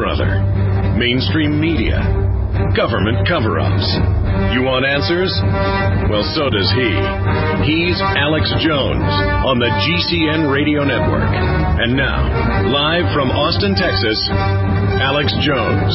Brother, mainstream media, government cover-ups. You want answers? Well, so does he. He's Alex Jones on the GCN Radio Network. And now, live from Austin, Texas, Alex Jones.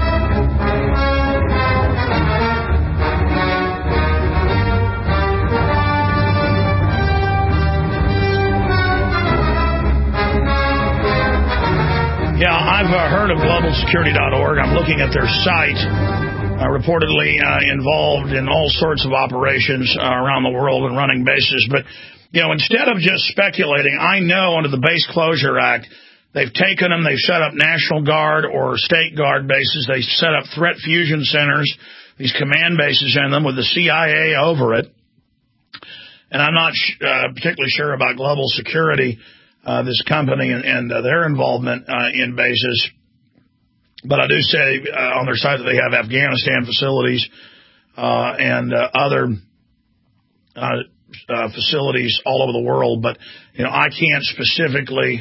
Yeah, I've heard of globalsecurity.org. I'm looking at their site. Reportedly involved in all sorts of operations around the world and running bases. But, you know, instead of just speculating, I know under the Base Closure Act, they've taken them, they've set up National Guard or State Guard bases. They set up threat fusion centers, these command bases in them with the CIA over it. And I'm not particularly sure about Global Security, this company and their involvement in bases. But I do say on their site that they have Afghanistan facilities and other facilities all over the world. But, you know, I can't specifically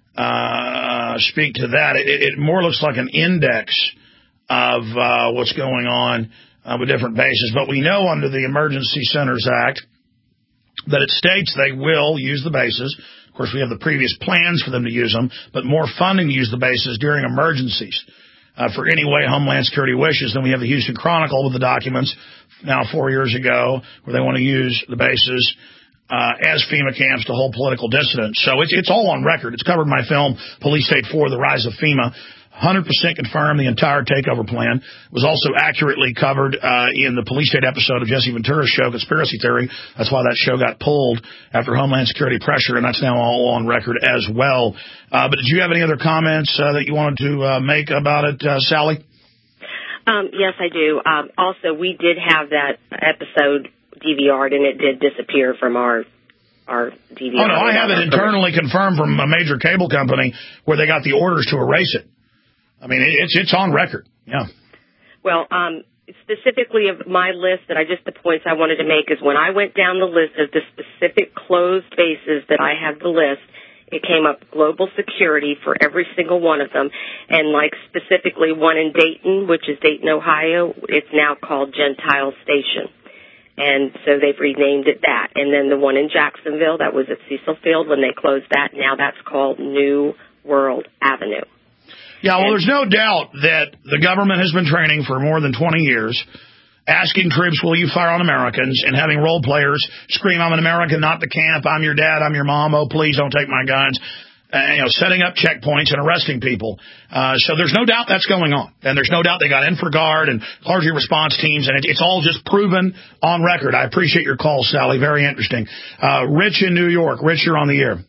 speak to that. It more looks like an index of what's going on with different bases. But we know under the Emergency Centers Act that it states they will use the bases. Of course, we have the previous plans for them to use them, but more funding to use the bases during emergencies. For any way Homeland Security wishes. Then we have the Houston Chronicle with the documents now 4 years ago where they want to use the bases as FEMA camps to hold political dissidents. So it's all on record. It's covered in my film, Police State 4, The Rise of FEMA. 100% confirmed the entire takeover plan. It was also accurately covered in the Police State episode of Jesse Ventura's show, Conspiracy Theory. That's why that show got pulled after Homeland Security pressure, and that's now all on record as well. But did you have any other comments that you wanted to make about it, Sally? Yes, I do. Also, we did have that episode DVR'd, and it did disappear from our DVR. Oh, no, I have it internally confirmed from a major cable company where they got the orders to erase it. I mean, it's on record, yeah. Well, specifically of my list, the points I wanted to make is when I went down the list of the specific closed bases that I have the list, it came up global security for every single one of them. And like specifically one in Dayton, which is Dayton, Ohio, it's now called Gentile Station. And so they've renamed it that. And then the one in Jacksonville, that was at Cecil Field when they closed that. Now that's called New World Avenue. Yeah, well, there's no doubt that the government has been training for more than 20 years, asking troops, will you fire on Americans, and having role players scream, I'm an American, not the camp, I'm your dad, I'm your mom, oh, please don't take my guns, setting up checkpoints and arresting people. So there's no doubt that's going on. And there's no doubt they got InfraGard and clergy response teams, and it's all just proven on record. I appreciate your call, Sally. Very interesting. Rich in New York. Rich, you're on the air.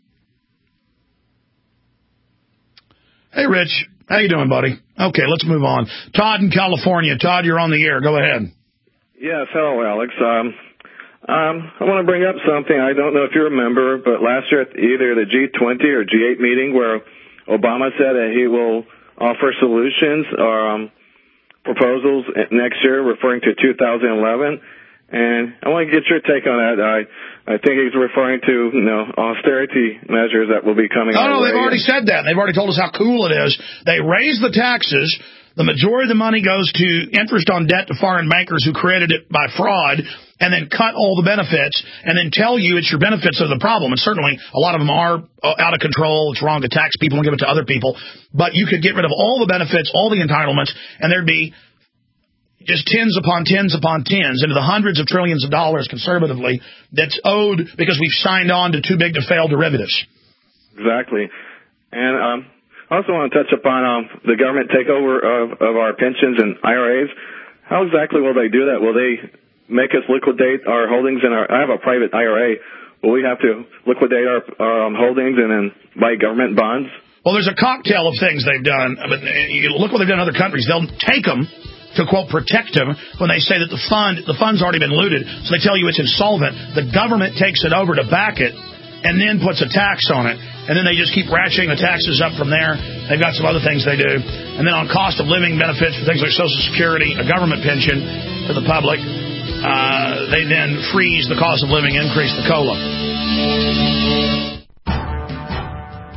Hey, Rich. How you doing, buddy? Okay, let's move on. Todd in California. Todd, you're on the air. Go ahead. Yes, hello, Alex. I want to bring up something. I don't know if you remember, but last year at either the G20 or G8 meeting where Obama said that he will offer solutions or proposals next year, referring to 2011. And I want to get your take on that. I think he's referring to, austerity measures that will be coming our way. No, they've already said that. They've already told us how cool it is. They raise the taxes. The majority of the money goes to interest on debt to foreign bankers who created it by fraud, and then cut all the benefits, and then tell you it's your benefits that are the problem. And certainly a lot of them are out of control. It's wrong to tax people and give it to other people. But you could get rid of all the benefits, all the entitlements, and there'd be just tens upon tens upon tens into the hundreds of trillions of dollars conservatively that's owed because we've signed on to too big to fail derivatives. Exactly. And I also want to touch upon the government takeover of our pensions and IRAs. How exactly will they do that? Will they make us liquidate our holdings in I have a private IRA. Will we have to liquidate our holdings and then buy government bonds? Well, there's a cocktail of things they've done. But you look what they've done in other countries. They'll take them to, quote, protect them when they say that the fund's already been looted, so they tell you it's insolvent. The government takes it over to back it and then puts a tax on it, and then they just keep ratcheting the taxes up from there. They've got some other things they do. And then on cost of living benefits for things like Social Security, a government pension to the public, they then freeze the cost of living, increase the COLA.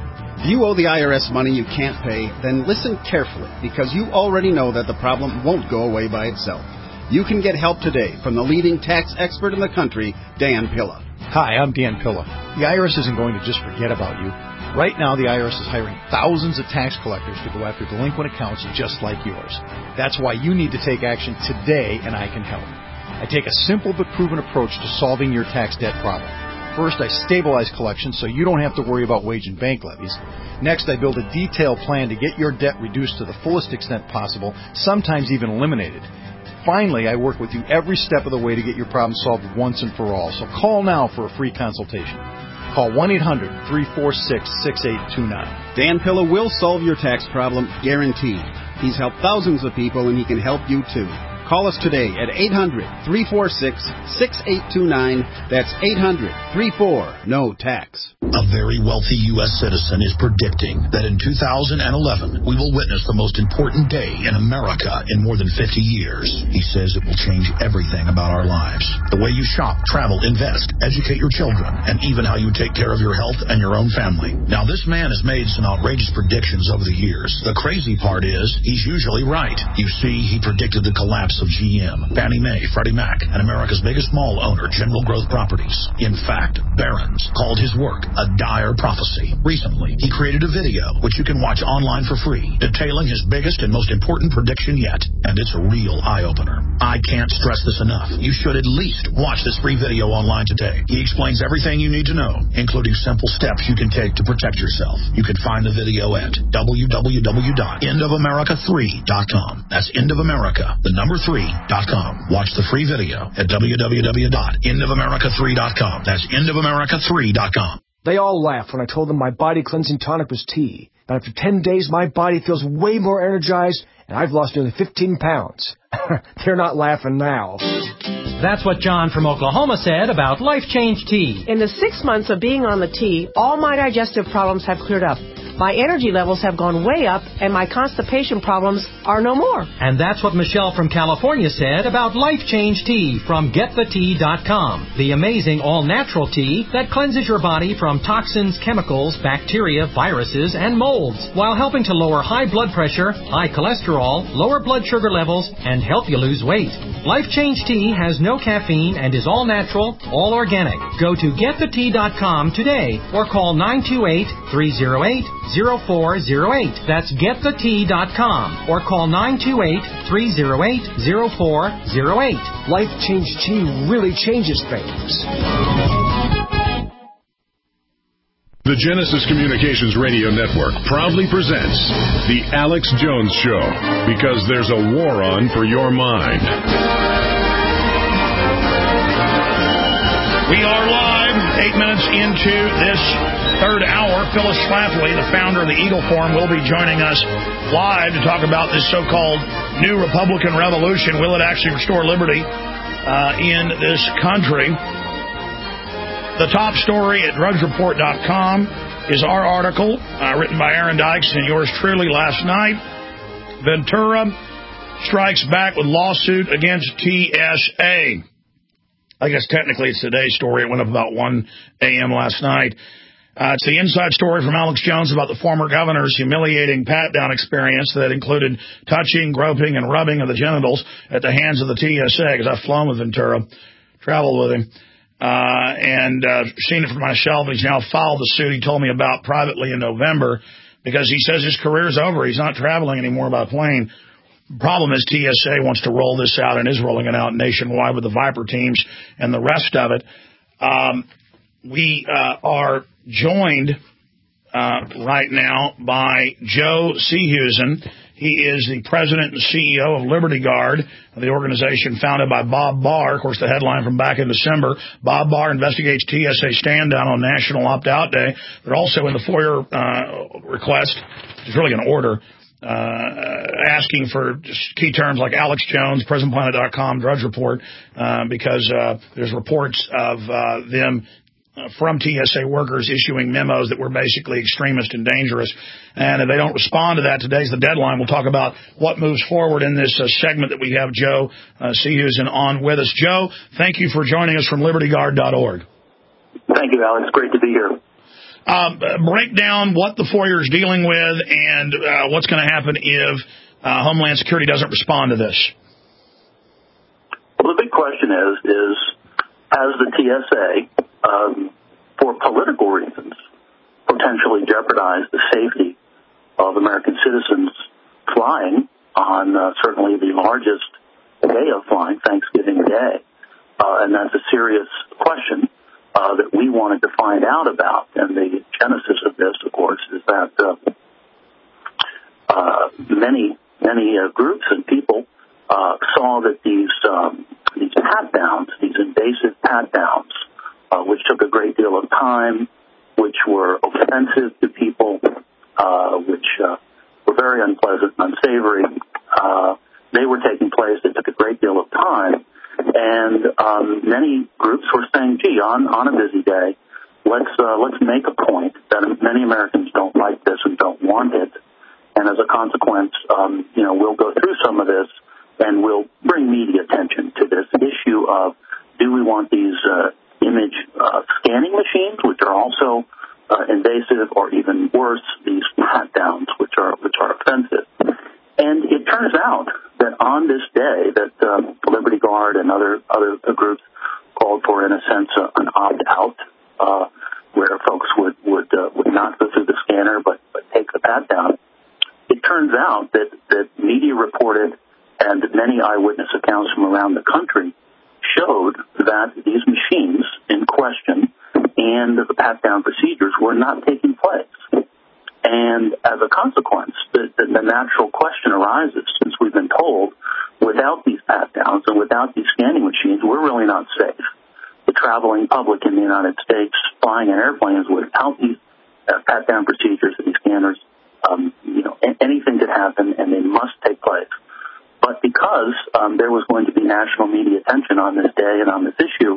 If you owe the IRS money you can't pay, then listen carefully, because you already know that the problem won't go away by itself. You can get help today from the leading tax expert in the country, Dan Pilla. Hi, I'm Dan Pilla. The IRS isn't going to just forget about you. Right now, the IRS is hiring thousands of tax collectors to go after delinquent accounts just like yours. That's why you need to take action today, and I can help. I take a simple but proven approach to solving your tax debt problem. First, I stabilize collections so you don't have to worry about wage and bank levies. Next, I build a detailed plan to get your debt reduced to the fullest extent possible, sometimes even eliminated. Finally, I work with you every step of the way to get your problem solved once and for all. So call now for a free consultation. Call 1-800-346-6829. Dan Pilla will solve your tax problem, guaranteed. He's helped thousands of people, and he can help you too. Call us today at 800-346-6829. That's 800-34-NO-TAX. A very wealthy U.S. citizen is predicting that in 2011, we will witness the most important day in America in more than 50 years. He says it will change everything about our lives. The way you shop, travel, invest, educate your children, and even how you take care of your health and your own family. Now, this man has made some outrageous predictions over the years. The crazy part is, he's usually right. You see, he predicted the collapse of GM, Fannie Mae, Freddie Mac, and America's biggest mall owner, General Growth Properties. In fact, Barron's called his work a dire prophecy. Recently, he created a video, which you can watch online for free, detailing his biggest and most important prediction yet. And it's a real eye-opener. I can't stress this enough. You should at least watch this free video online today. He explains everything you need to know, including simple steps you can take to protect yourself. You can find the video at www.endofamerica3.com. That's endofamerica, the number 3.com. Watch the free video at www.endofamerica3.com. That's endofamerica3.com. They all laughed when I told them my body cleansing tonic was tea. But after 10 days, my body feels way more energized, and I've lost nearly 15 pounds. They're not laughing now. That's what John from Oklahoma said about Life Change Tea. In the 6 months of being on the tea, all my digestive problems have cleared up. My energy levels have gone way up, and my constipation problems are no more. And that's what Michelle from California said about Life Change Tea from GetTheTea.com. The amazing all-natural tea that cleanses your body from toxins, chemicals, bacteria, viruses, and molds, while helping to lower high blood pressure, high cholesterol, lower blood sugar levels, and help you lose weight. Life Change Tea has no caffeine and is all natural, all organic. Go to GetTheTea.com today or call 928-308-0408. That's GetTheTea.com or call 928-308-0408. Life Change Tea really changes things. The Genesis Communications Radio Network proudly presents The Alex Jones Show, because there's a war on for your mind. We are live, 8 minutes into this third hour. Phyllis Schlafly, the founder of the Eagle Forum, will be joining us live to talk about this so-called new Republican revolution. Will it actually restore liberty in this country? The top story at drugsreport.com is our article, written by Aaron Dykes and yours truly last night. Ventura strikes back with lawsuit against TSA. I guess technically it's today's story. It went up about 1 a.m. last night. It's the inside story from Alex Jones about the former governor's humiliating pat-down experience that included touching, groping, and rubbing of the genitals at the hands of the TSA, because I've flown with Ventura, traveled with him. And seen it for myself. He's now filed the suit he told me about privately in November, because he says his career's over. He's not traveling anymore by plane. The problem is TSA wants to roll this out and is rolling it out nationwide with the Viper teams and the rest of it. We are joined right now by Joe Seehusen. He is the president and CEO of Liberty Guard, the organization founded by Bob Barr. Of course, the headline from back in December, Bob Barr investigates TSA stand-down on National Opt-Out Day. They're also in the FOIA request, which is really an order, asking for just key terms like Alex Jones, PrisonPlanet.com, Drudge Report, because there's reports of them from TSA workers issuing memos that were basically extremist and dangerous. And if they don't respond to that, today's the deadline. We'll talk about what moves forward in this segment that we have Joe Seehusen on with us. Joe, thank you for joining us from LibertyGuard.org. Thank you, Alex. Great to be here. break down what the FOIA is dealing with and what's going to happen if Homeland Security doesn't respond to this. Well, the big question is has the TSA, for political reasons, potentially jeopardized the safety of American citizens flying on certainly the largest day of flying, Thanksgiving Day? And that's a serious question that we wanted to find out about. And the genesis of this, of course, is that many groups and people saw that these pat-downs, these invasive pat-downs, which took a great deal of time, which were offensive to people, which were very unpleasant and unsavory, they were taking place. They took a great deal of time. And many groups were saying, gee, on a busy day, let's make a point that many Americans don't like this and don't want it. And as a consequence, we'll go through some of this and we'll bring media attention to this issue of do we want these image scanning machines, which are also invasive, or even worse, these pat-downs, which are offensive. And it turns out that on this day that Liberty Guard and other groups called for, in a sense, an opt-out, where folks would not go through the scanner but take the pat-down, it turns out that media reported and many eyewitness accounts from around the country showed that these machines in question and the pat-down procedures were not taking place. And as a consequence, the natural question arises, since we've been told, without these pat-downs and without these scanning machines, we're really not safe. The traveling public in the United States flying in airplanes without these pat-down procedures and these scanners, anything could happen, and they must take place. But because there was going to be national media attention on this day and on this issue,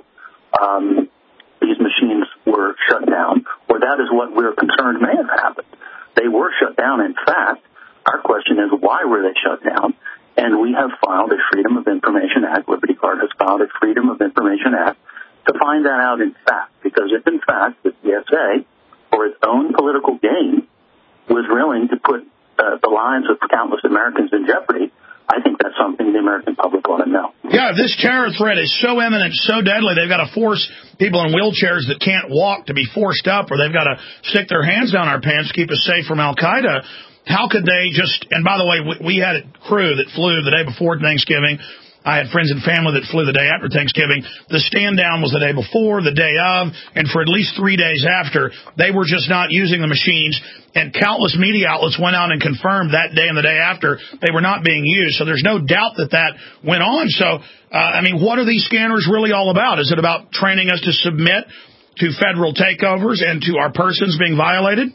these machines were shut down, or that is what we're concerned may have happened. They were shut down. In fact, our question is, why were they shut down? And we have filed a Freedom of Information Act. Liberty Guard has filed a Freedom of Information Act to find that out in fact. Because if in fact the TSA, for its own political gain, was willing to put the lives of countless Americans in jeopardy, I think that's something the American public ought to know. Yeah, if this terror threat is so imminent, so deadly, they've got to force people in wheelchairs that can't walk to be forced up, or they've got to stick their hands down our pants to keep us safe from Al-Qaeda. How could they just, and by the way, we had a crew that flew the day before Thanksgiving. I had friends and family that flew the day after Thanksgiving. The stand down was the day before, the day of, and for at least 3 days after, they were just not using the machines. And countless media outlets went out and confirmed that day and the day after they were not being used. So there's no doubt that went on. So, what are these scanners really all about? Is it about training us to submit to federal takeovers and to our persons being violated?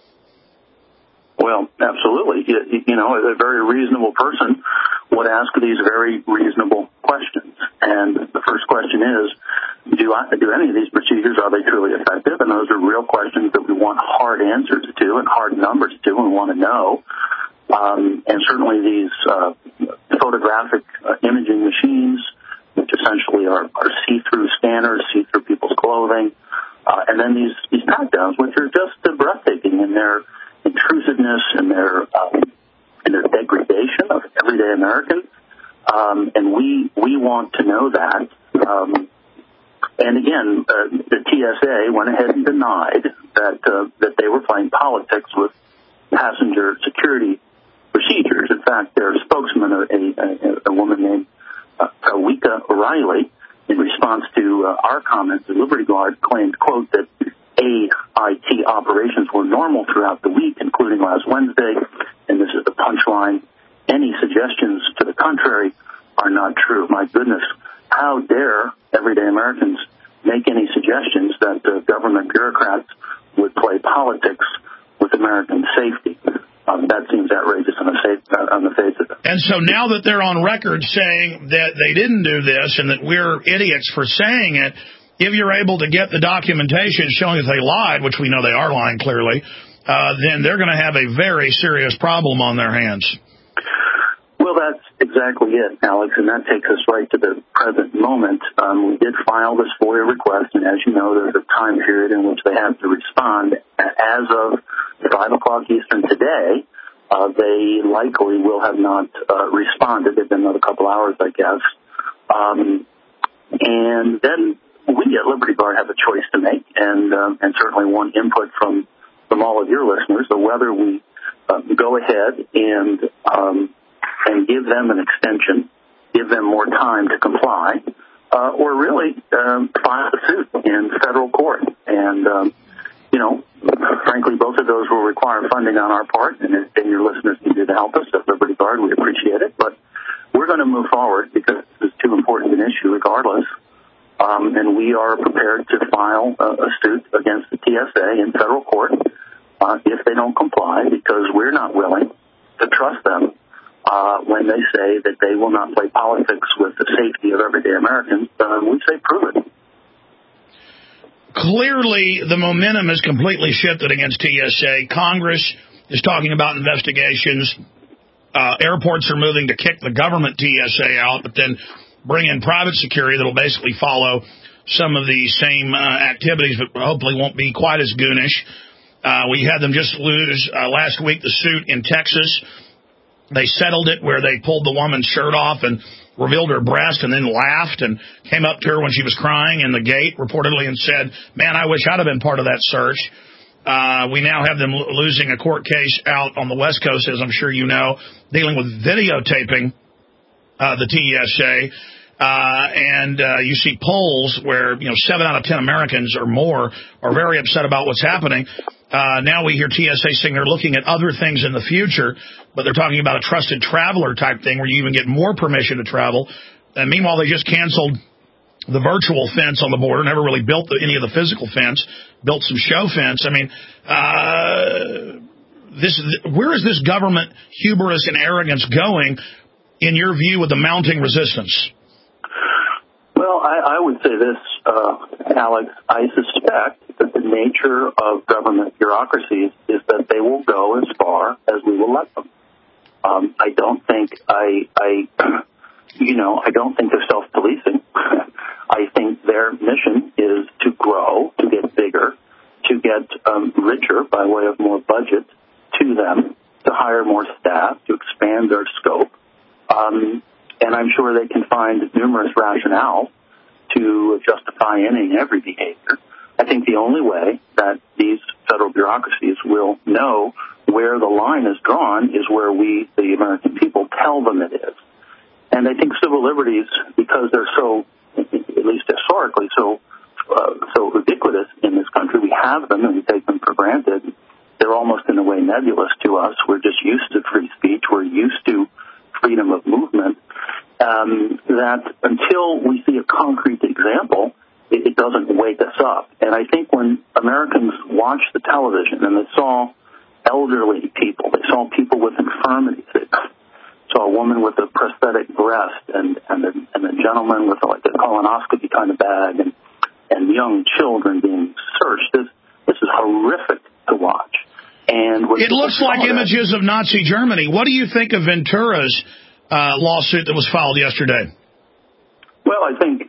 Well, absolutely. A very reasonable person would ask these very reasonable questions. And the first question is, do any of these procedures, are they truly effective? And those are real questions that we want hard answers to and hard numbers to, and we want to know. And certainly these photographic imaging machines, which essentially are see-through scanners, see-through people's clothing, and then these pat-downs, which are just breathtaking in their intrusiveness and their degradation of everyday Americans. And we want to know that. And again, the TSA went ahead and denied that they were playing politics with passenger security procedures. In fact, their spokesman, a woman named Kawika O'Reilly, in response to our comments at Liberty Guard, claimed, quote, that AIT operations were normal throughout the week, including last Wednesday, and this is the punchline. Any suggestions to the contrary are not true. My goodness, how dare everyday Americans make any suggestions that the government bureaucrats would play politics with American safety? That seems outrageous on the face of it. And so now that they're on record saying that they didn't do this and that we're idiots for saying it, if you're able to get the documentation showing that they lied, which we know they are lying clearly, then they're going to have a very serious problem on their hands. Well, that's exactly it, Alex, and that takes us right to the present moment. We did file this FOIA request, and as you know, there's a time period in which they have to respond. Eastern today, they likely will have not responded. They've been another couple hours, I guess. And then we at Liberty Guard have a choice to make, and certainly want input from all of your listeners, so whether we go ahead and give them an extension, give them more time to comply, or really file a suit in federal court. And, frankly, both of those will require funding on our part, and your listeners need to help us at Liberty Guard. We appreciate it. But we're going to move forward because this is too important an issue regardless. And we are prepared to file a suit against the TSA in federal court if they don't comply, because we're not willing to trust them when they say that they will not play politics with the safety of everyday Americans. We say prove it. Clearly, the momentum has completely shifted against TSA. Congress is talking about investigations. Airports are moving to kick the government TSA out, but then bring in private security that will basically follow some of the same activities, but hopefully won't be quite as goonish. We had them just lose last week the suit in Texas. They settled it where they pulled the woman's shirt off and revealed her breast and then laughed and came up to her when she was crying in the gate, reportedly, and said, "Man, I wish I'd have been part of that search." We now have them losing a court case out on the West Coast, as I'm sure you know, dealing with videotaping the TSA. And you see polls where 7 out of 10 Americans or more are very upset about what's happening. Now we hear TSA saying they're looking at other things in the future, but they're talking about a trusted traveler type thing where you even get more permission to travel. And meanwhile, they just canceled the virtual fence on the border, never really built any of the physical fence, built some show fence. I mean, where is this government hubris and arrogance going, in your view, with the mounting resistance? Well, I would say this, Alex. I suspect that the nature of government bureaucracies is that they will go as far as we will let them. I don't think they're self-policing. I think their mission is to grow, to get bigger, to get richer by way of more budget to them, to hire more staff, to expand their scope. And I'm sure they can find numerous rationales to justify any and every behavior. I think the only way that these federal bureaucracies will know where the line is drawn is where we, the American people, tell them it is. And I think civil liberties, because they're so, at least historically, so ubiquitous in this country, we have them and we take them for granted. They're almost in a way nebulous to us. We're just used to free speech. We're used to freedom of movement. That until we see a concrete example, it doesn't wake us up. And I think when Americans watch the television and they saw elderly people, they saw people with infirmities, they saw a woman with a prosthetic breast and a gentleman with like a colonoscopy kind of bag and young children being searched, this is horrific to watch. And it looks like images of Nazi Germany. What do you think of Ventura's lawsuit that was filed yesterday? Well, I think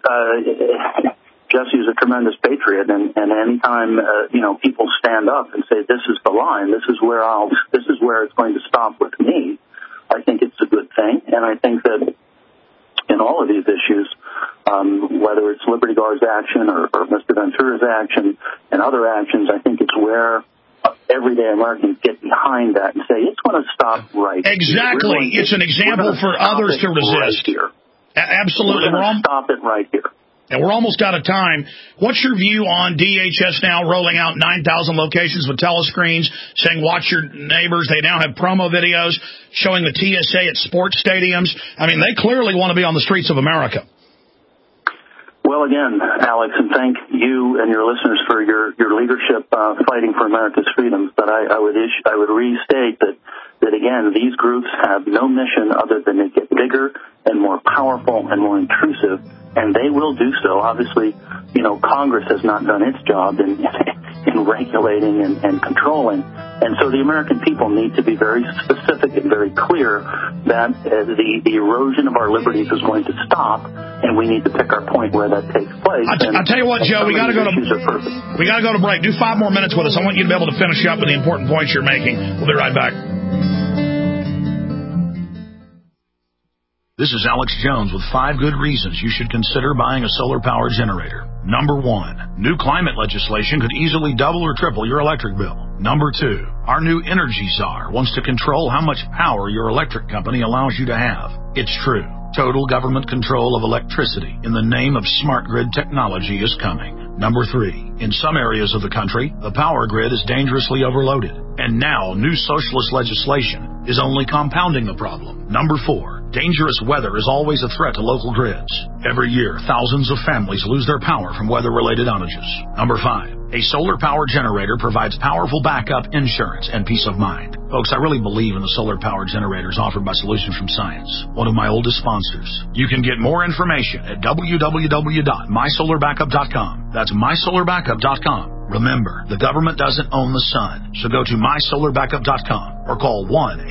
Jesse's a tremendous patriot, and anytime people stand up and say this is the line, this is where it's going to stop with me, I think it's a good thing. And I think that in all of these issues, whether it's Liberty Guard's action or Mr. Ventura's action and other actions, I think it's where everyday Americans get behind that and say, it's going to stop right Exactly. here. It's an example for others to resist. Right here. Absolutely. We're going to stop it right here. And we're almost out of time. What's your view on DHS now rolling out 9,000 locations with telescreens, saying watch your neighbors? They now have promo videos showing the TSA at sports stadiums. I mean, they clearly want to be on the streets of America. Well, again, Alex, and thank you and your listeners for your leadership fighting for America's freedoms. But I would restate that again, these groups have no mission other than to get bigger and more powerful and more intrusive, and they will do so. Obviously, Congress has not done its job in in regulating and controlling. And so the American people need to be very specific and very clear that the erosion of our liberties is going to stop, and we need to pick our point where that takes place. I'll tell you what, Joe, we got to go to break. Do 5 more minutes with us. I want you to be able to finish up with the important points you're making. We'll be right back. This is Alex Jones with 5 good reasons you should consider buying a solar power generator. Number 1, new climate legislation could easily double or triple your electric bill. Number 2, our new energy czar wants to control how much power your electric company allows you to have. It's true. Total government control of electricity in the name of smart grid technology is coming. Number 3, in some areas of the country, the power grid is dangerously overloaded. And now, new socialist legislation is only compounding the problem. Number 4, dangerous weather is always a threat to local grids. Every year, thousands of families lose their power from weather-related outages. Number 5, a solar power generator provides powerful backup insurance and peace of mind. Folks, I really believe in the solar power generators offered by Solutions from Science, one of my oldest sponsors. You can get more information at www.mysolarbackup.com. That's mysolarbackup.com. Remember, the government doesn't own the sun, so go to mysolarbackup.com or call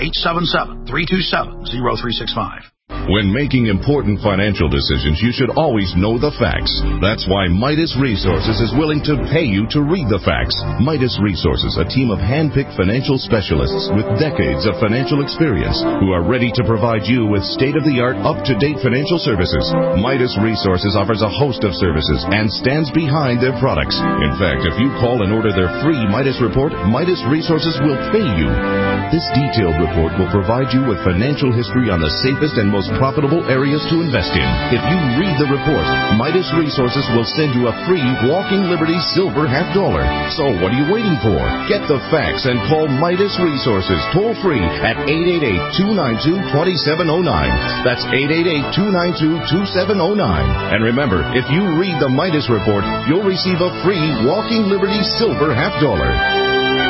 1-877-327-0365. When making important financial decisions, you should always know the facts. That's why Midas Resources is willing to pay you to read the facts. Midas Resources, a team of hand-picked financial specialists with decades of financial experience who are ready to provide you with state-of-the-art, up-to-date financial services. Midas Resources offers a host of services and stands behind their products. In fact, if you call and order their free Midas report, Midas Resources will pay you. This detailed report will provide you with financial history on the safest and most profitable areas to invest in. If you read the report, Midas Resources will send you a free Walking Liberty silver $50. So what are you waiting for? Get the facts and call Midas Resources toll free at 888-292-2709. That's 888-292-2709. And remember, if you read the Midas report, you'll receive a free Walking Liberty silver $50.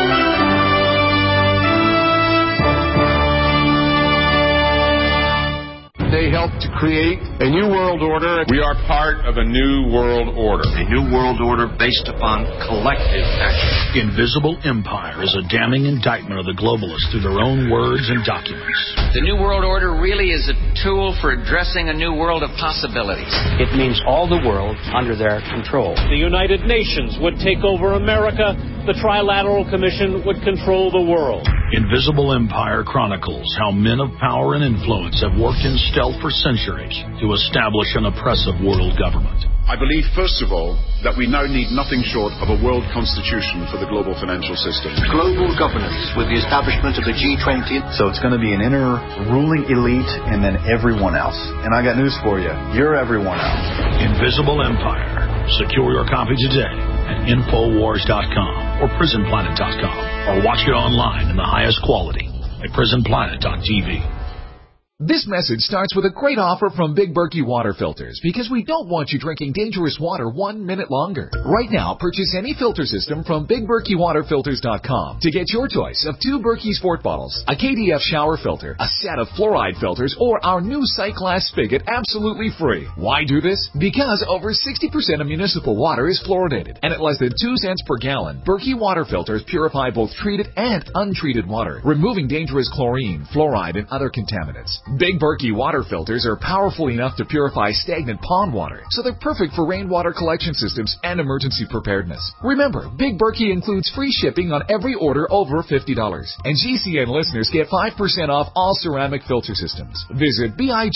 They helped to create a new world order. We are part of a new world order. A new world order based upon collective action. Invisible Empire is a damning indictment of the globalists through their own words and documents. The new world order really is a tool for addressing a new world of possibilities. It means all the world under their control. The United Nations would take over America. The Trilateral Commission would control the world. Invisible Empire chronicles how men of power and influence have worked in stealth for centuries to establish an oppressive world government. I believe, first of all, that we now need nothing short of a world constitution for the global financial system. Global governance with the establishment of the G20. So it's going to be an inner ruling elite and then everyone else. And I got news for you. You're everyone else. Invisible Empire. Secure your copy today at Infowars.com or PrisonPlanet.com or watch it online in the highest quality at PrisonPlanet.tv. This message starts with a great offer from Big Berkey Water Filters because we don't want you drinking dangerous water 1 minute longer. Right now, purchase any filter system from BigBerkeyWaterFilters.com to get your choice of 2 Berkey Sport bottles, a KDF shower filter, a set of fluoride filters, or our new Cyclass spigot absolutely free. Why do this? Because over 60% of municipal water is fluoridated, and at less than 2 cents per gallon, Berkey Water Filters purify both treated and untreated water, removing dangerous chlorine, fluoride, and other contaminants. Big Berkey water filters are powerful enough to purify stagnant pond water, so they're perfect for rainwater collection systems and emergency preparedness. Remember, Big Berkey includes free shipping on every order over $50. And GCN listeners get 5% off all ceramic filter systems. Visit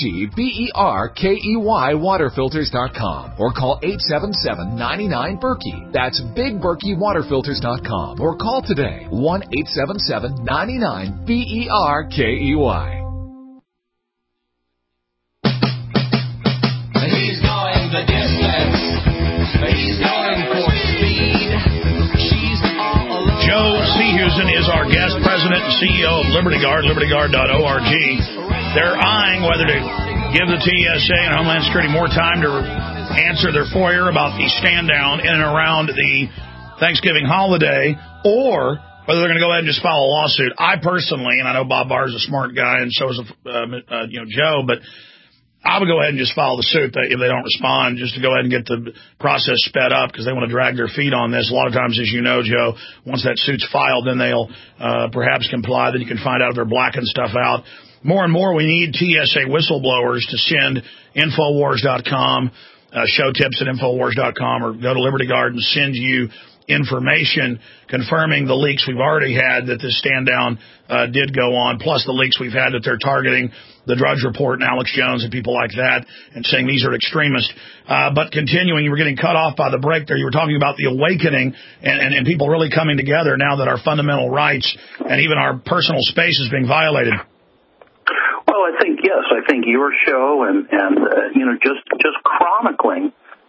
BigBerkey waterfilters.com or call 877-99-BERKEY. That's BigBerkeyWaterFilters.com or call today 1-877-99-BERKEY. He's going the distance. He's going for speed. She's all alone. Joe Sehusen is our guest, president and CEO of Liberty Guard, libertyguard.org. They're eyeing whether to give the TSA and Homeland Security more time to answer their FOIA about the stand down in and around the Thanksgiving holiday, or whether they're going to go ahead and just file a lawsuit. I personally, and I know Bob Barr is a smart guy, and so is Joe, but I would go ahead and just follow the suit if they don't respond, just to go ahead and get the process sped up because they want to drag their feet on this. A lot of times, as you know, Joe, once that suit's filed, then they'll perhaps comply. Then you can find out if they're blacking stuff out. More and more, we need TSA whistleblowers to send Infowars.com, show tips at Infowars.com, or go to Liberty Guard and send you information confirming the leaks we've already had that this stand down did go on, plus the leaks we've had that they're targeting the Drudge Report and Alex Jones and people like that and saying these are extremists. But continuing, you were getting cut off by the break there. You were talking about the awakening and people really coming together now that our fundamental rights and even our personal space is being violated. Well, I think your show and just chronicling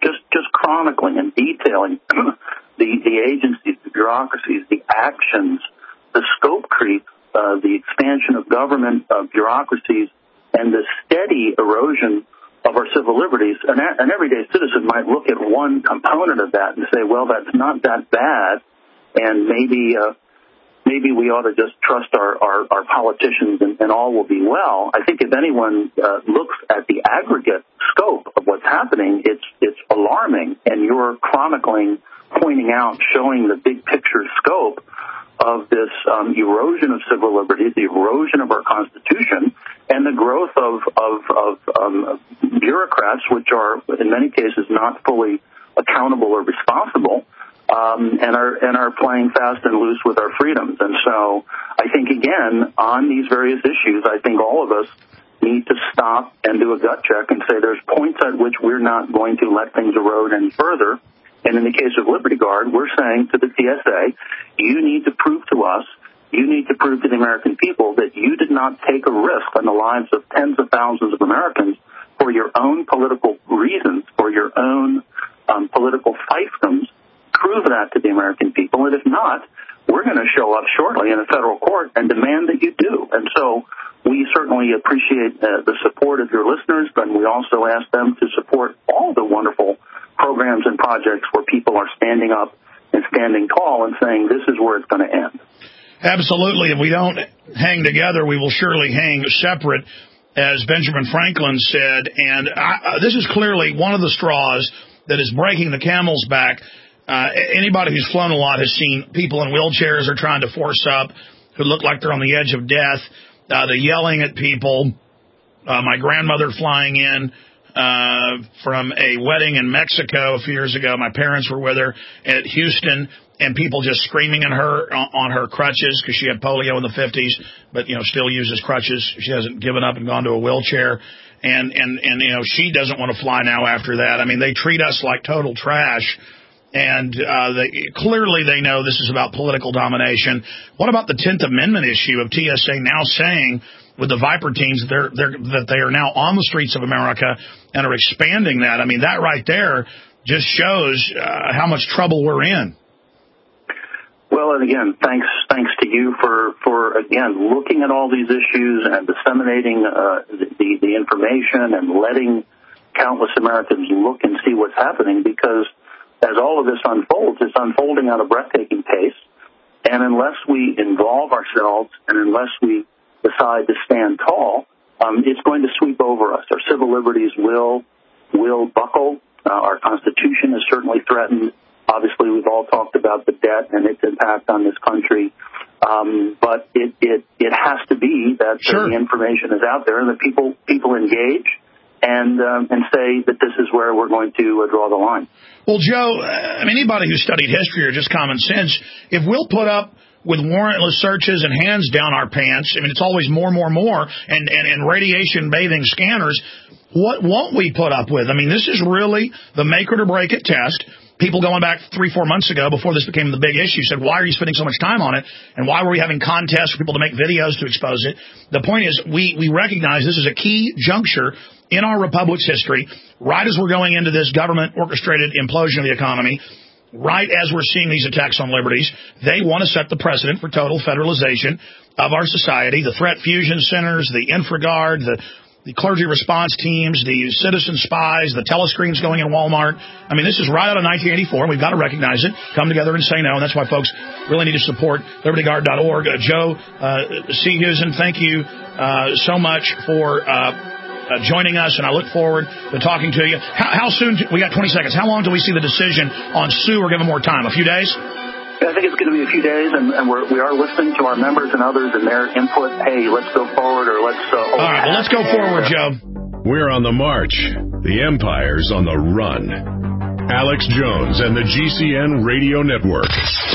and detailing the agencies, the bureaucracies, the actions, the scope creep, the expansion of government, bureaucracies, and the steady erosion of our civil liberties. An everyday citizen might look at one component of that and say, well, that's not that bad, and maybe we ought to just trust our politicians and all will be well. I think if anyone looks at the aggregate scope of what's happening, it's alarming, and you're chronicling, pointing out, showing the big picture scope of this erosion of civil liberties, the erosion of our Constitution, and the growth of bureaucrats, which are in many cases not fully accountable or responsible, and are playing fast and loose with our freedoms. And so I think, again, on these various issues, I think all of us need to stop and do a gut check and say there's points at which we're not going to let things erode any further. And in the case of Liberty Guard, we're saying to the TSA, you need to prove to us, you need to prove to the American people that you did not take a risk on the lives of tens of thousands of Americans for your own political reasons, for your own political fiefdoms. Prove that to the American people. And if not, we're going to show up shortly in a federal court and demand that you do. And so we certainly appreciate the support of your listeners, but we also ask them to support all the wonderful programs and projects where people are standing up and standing tall and saying this is where it's going to end. Absolutely. If we don't hang together, we will surely hang separate, as Benjamin Franklin said. And this is clearly one of the straws that is breaking the camel's back. Anybody who's flown a lot has seen people in wheelchairs are trying to force up who look like they're on the edge of death. They're yelling at people. My grandmother flying in from a wedding in Mexico a few years ago. My parents were with her at Houston, and people just screaming at her on her crutches because she had polio in the 50s, but, still uses crutches. She hasn't given up and gone to a wheelchair. And she doesn't want to fly now after that. I mean, they treat us like total trash. And clearly they know this is about political domination. What about the 10th Amendment issue of TSA now saying with the Viper teams that they are now on the streets of America and are expanding that? I mean, that right there just shows how much trouble we're in. Well, and again, thanks to you for again looking at all these issues and disseminating the information and letting countless Americans look and see what's happening, because as all of this unfolds, it's unfolding at a breathtaking pace. And unless we involve ourselves and unless we decide to stand tall, it's going to sweep over us. Our civil liberties will buckle. Our Constitution is certainly threatened. Obviously, we've all talked about the debt and its impact on this country. But it has to be that the information is out there and that people engage and say that this is where we're going to draw the line. Well, Joe, anybody who studied history or just common sense, if we'll put up with warrantless searches and hands down our pants, it's always more, and radiation-bathing scanners, what won't we put up with? This is really the make it or break it test. People going back 3-4 months ago, before this became the big issue, said, why are you spending so much time on it? And why were we having contests for people to make videos to expose it? The point is, we recognize this is a key juncture in our republic's history, right as we're going into this government-orchestrated implosion of the economy, right as we're seeing these attacks on liberties. They want to set the precedent for total federalization of our society. The threat fusion centers, the InfraGuard, the clergy response teams, the citizen spies, the telescreens going in Walmart. This is right out of 1984. We've got to recognize it, come together and say no, and that's why folks really need to support LibertyGuard.org. Joe Seehusen, thank you so much for joining us, and I look forward to talking to you. How soon? We got 20 seconds. How long do we see the decision on Sue? Or give them more time? A few days? I think it's going to be a few days, and we are listening to our members and others and their input. Hey, let's go forward, or let's... All right, well, let's go forward, Joe. We're on the march. The Empire's on the run. Alex Jones and the GCN Radio Network.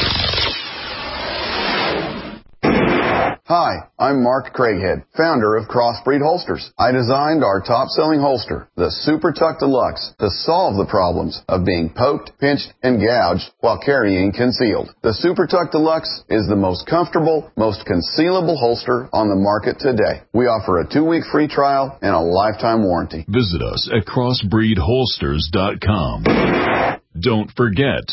Hi, I'm Mark Craighead, founder of Crossbreed Holsters. I designed our top-selling holster, the Super Tuck Deluxe, to solve the problems of being poked, pinched, and gouged while carrying concealed. The Super Tuck Deluxe is the most comfortable, most concealable holster on the market today. We offer a 2-week free trial and a lifetime warranty. Visit us at crossbreedholsters.com. Don't forget,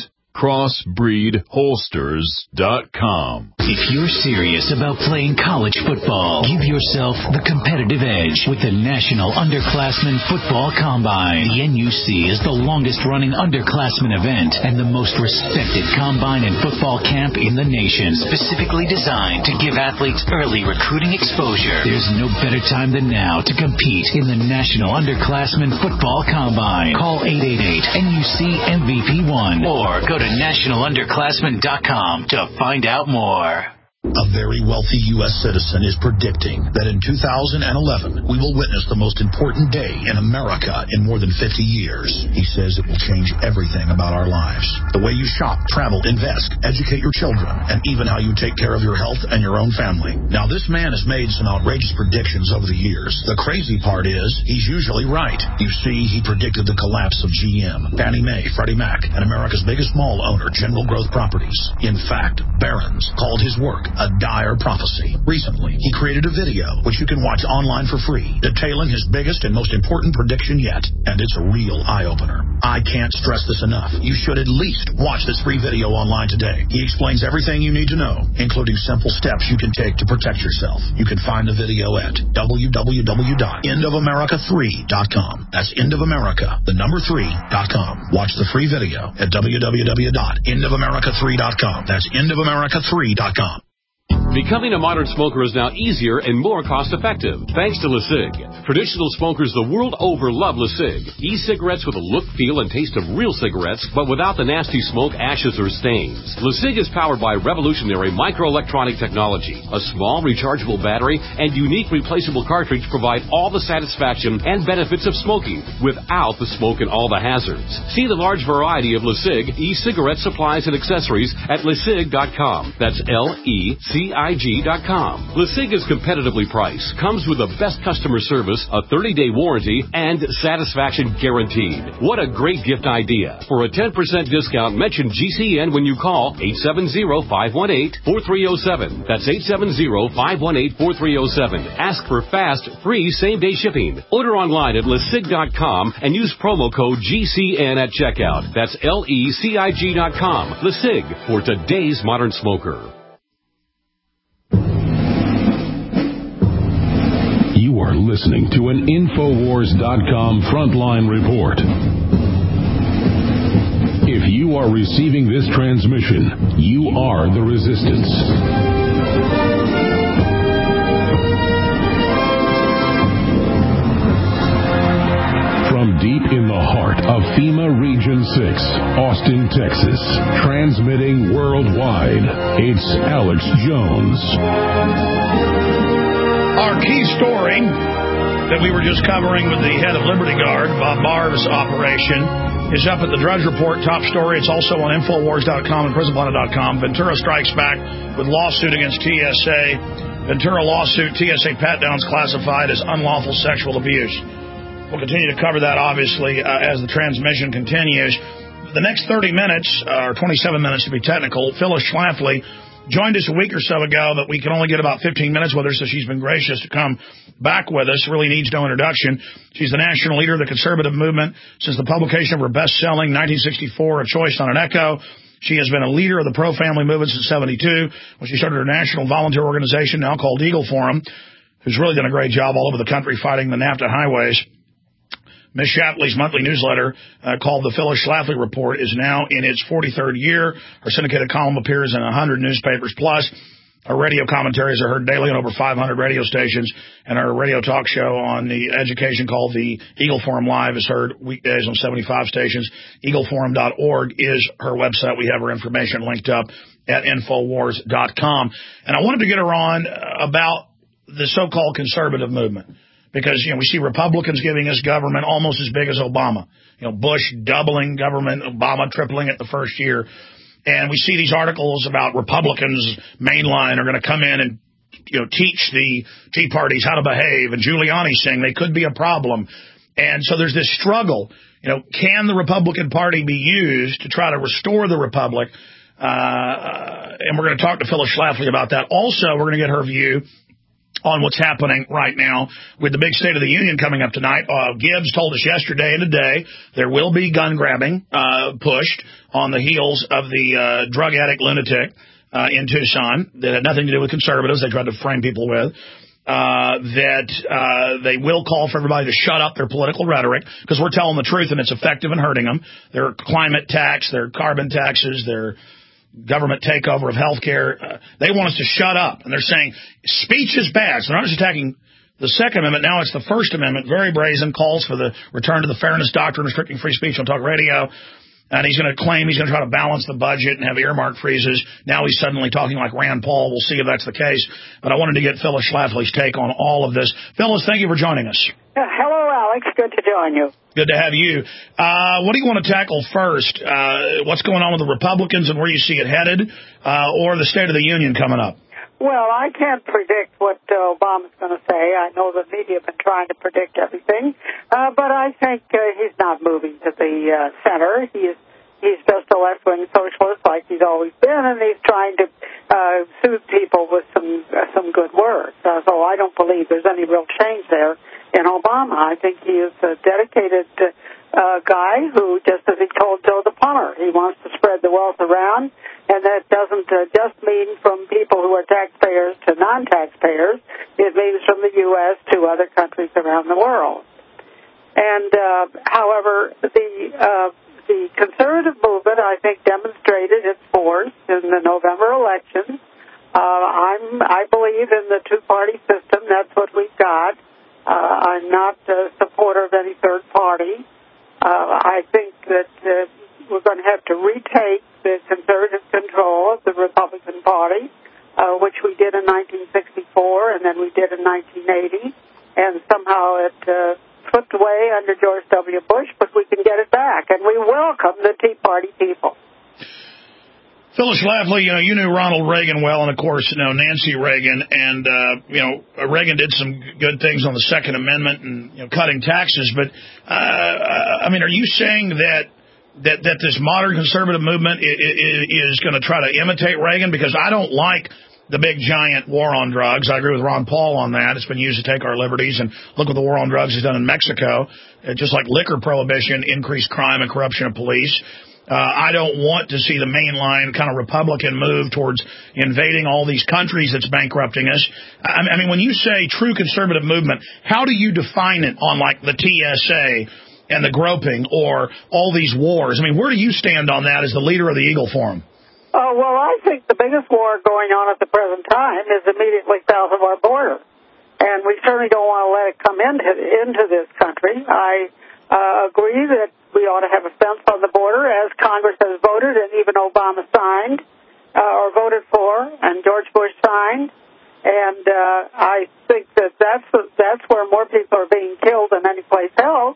crossbreedholsters.com. If you're serious about playing college football, give yourself the competitive edge with the National Underclassmen Football Combine. The NUC is the longest-running underclassmen event and the most respected combine and football camp in the nation, specifically designed to give athletes early recruiting exposure. There's no better time than now to compete in the National Underclassmen Football Combine. Call 888-NUC-MVP1 or go to nationalunderclassmen.com to find out more. A very wealthy U.S. citizen is predicting that in 2011, we will witness the most important day in America in more than 50 years. He says it will change everything about our lives. The way you shop, travel, invest, educate your children, and even how you take care of your health and your own family. Now, this man has made some outrageous predictions over the years. The crazy part is, he's usually right. You see, he predicted the collapse of GM, Fannie Mae, Freddie Mac, and America's biggest mall owner, General Growth Properties. In fact, Barron's called his work a dire prophecy. Recently, he created a video, which you can watch online for free, detailing his biggest and most important prediction yet. And it's a real eye-opener. I can't stress this enough. You should at least watch this free video online today. He explains everything you need to know, including simple steps you can take to protect yourself. You can find the video at www.endofamerica3.com. That's endofamerica, the number 3.com. Watch the free video at www.endofamerica3.com. That's endofamerica3.com. Becoming a modern smoker is now easier and more cost-effective, thanks to LeSig. Traditional smokers the world over love LeSig. E-cigarettes with a look, feel, and taste of real cigarettes, but without the nasty smoke, ashes, or stains. LeSig is powered by revolutionary microelectronic technology. A small rechargeable battery and unique replaceable cartridge provide all the satisfaction and benefits of smoking without the smoke and all the hazards. See the large variety of LeSig e-cigarette supplies and accessories at LeSig.com. That's LECIG.com. LeSig is competitively priced, comes with the best customer service, a 30-day warranty, and satisfaction guaranteed. What a great gift idea. For a 10% discount, mention GCN when you call 870-518-4307. That's 870-518-4307. Ask for fast, free, same-day shipping. Order online at LeSig.com and use promo code GCN at checkout. That's LECIG.com. LeSig, for today's modern smoker. You are listening to an Infowars.com frontline report. If you are receiving this transmission, you are the resistance. From deep in the heart of FEMA Region 6, Austin, Texas, transmitting worldwide, it's Alex Jones. Our key story that we were just covering with the head of Liberty Guard, Bob Barr's operation, is up at the Drudge Report, top story. It's also on Infowars.com and PrisonPlanet.com. Ventura strikes back with lawsuit against TSA. Ventura lawsuit, TSA pat-downs classified as unlawful sexual abuse. We'll continue to cover that, obviously, as the transmission continues. The next 30 minutes, or 27 minutes to be technical, Phyllis Schlafly joined us a week or so ago, but we can only get about 15 minutes with her, so she's been gracious to come back with us. Really needs no introduction. She's the national leader of the conservative movement since the publication of her best-selling 1964, A Choice on an Echo. She has been a leader of the pro-family movement since 72, when she started her national volunteer organization, now called Eagle Forum, who's really done a great job all over the country fighting the NAFTA highways. Ms. Shapley's monthly newsletter, called the Phyllis Schlafly Report, is now in its 43rd year. Her syndicated column appears in 100 newspapers plus. Our radio commentaries are heard daily on over 500 radio stations, and our radio talk show on the education called the Eagle Forum Live is heard weekdays on 75 stations. EagleForum.org is her website. We have her information linked up at Infowars.com. And I wanted to get her on about the so-called conservative movement, because, we see Republicans giving us government almost as big as Obama. Bush doubling government, Obama tripling it the first year. And we see these articles about Republicans mainline are going to come in and, teach the Tea Parties how to behave. And Giuliani's saying they could be a problem. And so there's this struggle. Can the Republican Party be used to try to restore the Republic? And we're going to talk to Phyllis Schlafly about that. Also, we're going to get her view on what's happening right now with the big State of the Union coming up tonight. Gibbs told us yesterday and today there will be gun grabbing pushed on the heels of the drug addict lunatic in Tucson that had nothing to do with conservatives. They tried to frame people with. That they will call for everybody to shut up their political rhetoric, because we're telling the truth and it's effective in hurting them. Their climate tax, their carbon taxes, their government takeover of health care. They want us to shut up. And they're saying speech is bad. So they're not just attacking the Second Amendment. Now it's the First Amendment. Very brazen, calls for the return to the fairness doctrine, restricting free speech on talk radio. And he's going to claim he's going to try to balance the budget and have earmark freezes. Now he's suddenly talking like Rand Paul. We'll see if that's the case. But I wanted to get Phyllis Schlafly's take on all of this. Phyllis, thank you for joining us. Hello, Alex. Good to join you. Good to have you. What do you want to tackle first? What's going on with the Republicans and where you see it headed, or the State of the Union coming up? Well, I can't predict what Obama's going to say. I know the media have been trying to predict everything, but I think he's not moving to the center. He's just a left-wing socialist like he's always been, and he's trying to soothe people with some good words. So I don't believe there's any real change there in Obama. I think he is a dedicated guy who, just as he told Joe the Punter, he wants to spread the wealth around, and that doesn't just mean from people who are taxpayers to non-taxpayers. It means from the U.S. to other countries around the world. And, however, the conservative movement, I think, demonstrated its force in the November election. I believe in the two-party system. That's what we've got. I'm not a supporter of any third party. I think that we're going to have to retake the conservative control of the Republican Party, which we did in 1964 and then we did in 1980, and somehow it slipped away under George W. Bush, but we can get it back, and we welcome the Tea Party people. Phyllis Schlafly, you knew Ronald Reagan well, and of course, Nancy Reagan, and Reagan did some good things on the Second Amendment and cutting taxes. But are you saying that this modern conservative movement is going to try to imitate Reagan? Because I don't like the big giant war on drugs. I agree with Ron Paul on that. It's been used to take our liberties, and look what the war on drugs has done in Mexico. Just like liquor prohibition, increased crime and corruption of police. I don't want to see the mainline kind of Republican move towards invading all these countries that's bankrupting us. I mean, when you say true conservative movement, how do you define it on, like, the TSA and the groping or all these wars? I mean, where do you stand on that as the leader of the Eagle Forum? Well, I think the biggest war going on at the present time is immediately south of our border. And we certainly don't want to let it come into this country. I agree that we ought to have a fence on the border, as Congress has voted, and even Obama signed, or voted for, and George Bush signed. And I think that's where more people are being killed than any place else.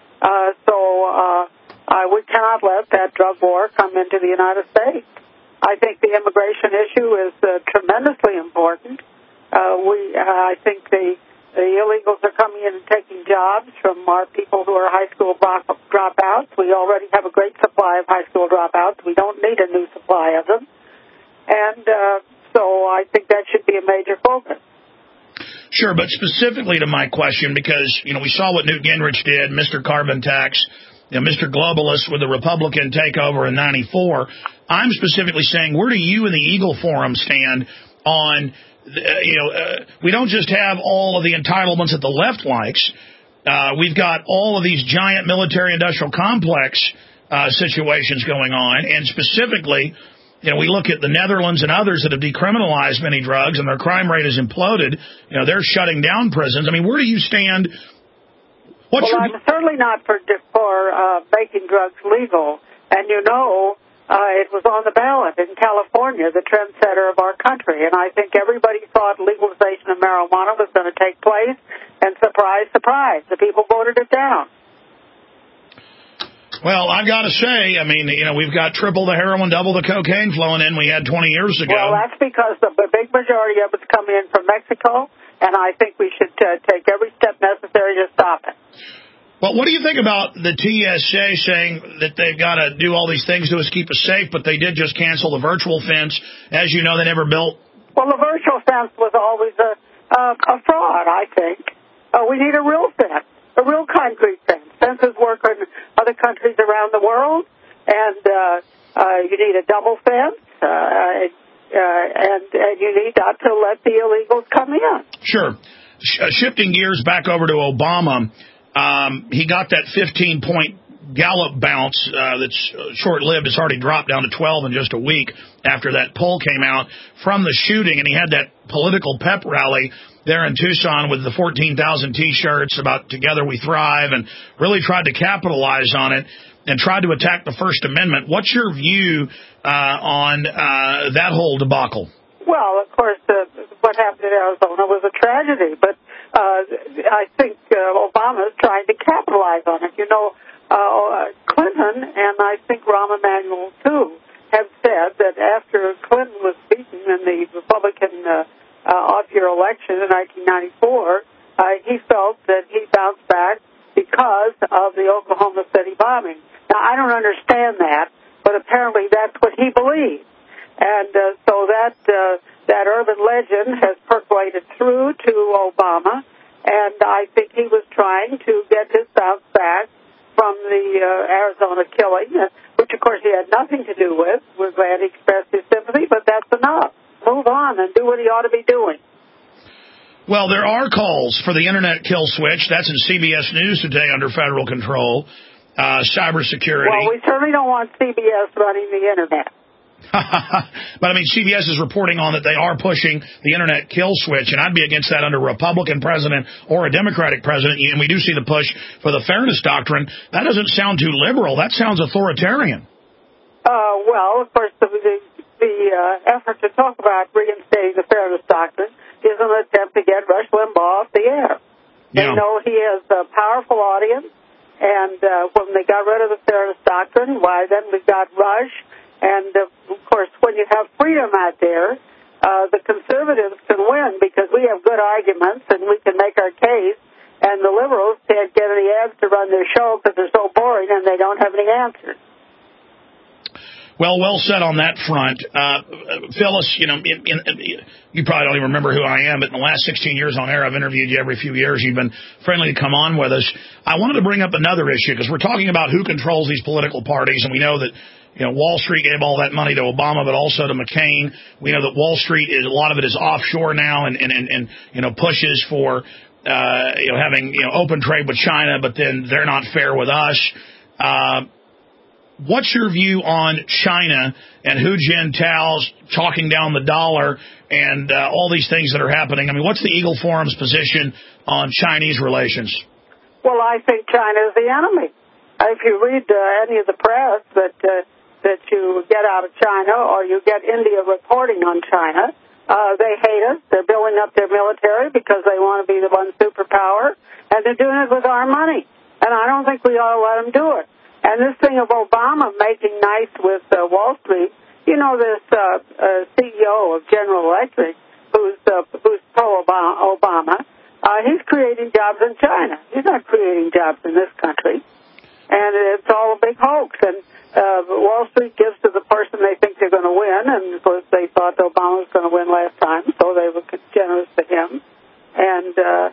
We cannot let that drug war come into the United States. I think the immigration issue is tremendously important. I think the illegals are coming in and taking jobs from our people who are high school dropouts. We already have a great supply of high school dropouts. We don't need a new supply of them. And so I think that should be a major focus. Sure, but specifically to my question, because, we saw what Newt Gingrich did, Mr. Carbon Tax, Mr. Globalist with the Republican takeover in 94. I'm specifically saying, where do you and the Eagle Forum stand on, we don't just have all of the entitlements that the left likes. We've got all of these giant military-industrial complex situations going on, and specifically we look at the Netherlands and others that have decriminalized many drugs, and their crime rate has imploded. They're shutting down prisons. I mean, where do you stand? I'm certainly not for making drugs legal. And it was on the ballot in California, the trendsetter of our country. And I think everybody thought legalization of marijuana was going to take place. And surprise, surprise, the people voted it down. Well, I've got to say, we've got triple the heroin, double the cocaine flowing in we had 20 years ago. Well, that's because the big majority of it's coming in from Mexico, and I think we should take every step necessary to stop it. Well, what do you think about the TSA saying that they've got to do all these things to us, keep us safe, but they did just cancel the virtual fence? As you know, they never built. Well, the virtual fence was always a fraud, I think. We need a real fence. A real concrete fence. Fences work in other countries around the world, and you need a double fence, and you need not to let the illegals come in. Sure. Shifting gears back over to Obama, he got that 15-point Gallup bounce that's short-lived. It's already dropped down to 12 in just a week after that poll came out from the shooting, and he had that political pep rally there in Tucson with the 14,000 T-shirts about Together We Thrive, and really tried to capitalize on it and tried to attack the First Amendment. What's your view on that whole debacle? Well, of course, what happened in Arizona was a tragedy, but I think Obama's trying to capitalize on it. Clinton and I think Rahm Emanuel, too, have said that after Clinton was beaten in the Republican off-year election in 1994, he felt that he bounced back because of the Oklahoma City bombing. Now, I don't understand that, but apparently that's what he believed. And so that urban legend has percolated through to Obama, and I think he was trying to get his bounce back from the Arizona killing, which, of course, he had nothing to do with. We're glad he expressed his sympathy, but that's enough. Move on and do what he ought to be doing. Well, there are calls for the Internet kill switch. That's in CBS News today under federal control. Cybersecurity. Well, we certainly don't want CBS running the Internet. But, CBS is reporting on that they are pushing the Internet kill switch, and I'd be against that under a Republican president or a Democratic president, and we do see the push for the Fairness Doctrine. That doesn't sound too liberal. That sounds authoritarian. Well, of course, the effort to talk about reinstating the Fairness Doctrine is an attempt to get Rush Limbaugh off the air. Yeah. They know he has a powerful audience, and when they got rid of the Fairness Doctrine, why, then we got Rush. And, of course, when you have freedom out there, the conservatives can win because we have good arguments and we can make our case, and the liberals can't get any ads to run their show because they're so boring and they don't have any answers. Well said on that front. Phyllis, you probably don't even remember who I am, but in the last 16 years on air, I've interviewed you every few years. You've been friendly to come on with us. I wanted to bring up another issue because we're talking about who controls these political parties, and we know that Wall Street gave all that money to Obama, but also to McCain. We know that Wall Street a lot of it is offshore now, and pushes for having open trade with China, but then they're not fair with us. What's your view on China and Hu Jintao's talking down the dollar and all these things that are happening? What's the Eagle Forum's position on Chinese relations? Well, I think China is the enemy. If you read any of the press that you get out of China or you get India reporting on China, they hate us. They're building up their military because they want to be the one superpower, and they're doing it with our money. And I don't think we ought to let them do it. And this thing of Obama making nice with Wall Street, this CEO of General Electric, who's pro-Obama, he's creating jobs in China. He's not creating jobs in this country. And it's all a big hoax. And Wall Street gives to the person they think they're going to win. And, of course, they thought Obama was going to win last time, so they were generous to him. And